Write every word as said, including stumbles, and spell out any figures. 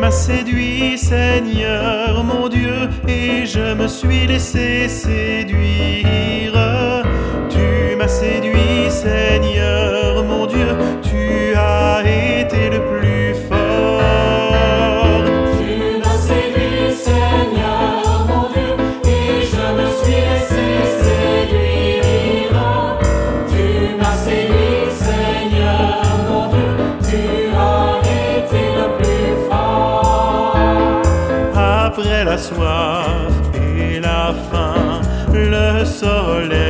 m'as séduit, Seigneur mon Dieu, et je me suis laissé séduire. Tu m'as séduit, Seigneur mon Dieu, tu as été le plus fort. Tu m'as séduit, Seigneur mon Dieu, et je me suis laissé séduire. Tu m'as séduit, Seigneur mon Dieu, tu as été le plus fort. Après la soif et la faim, le soleil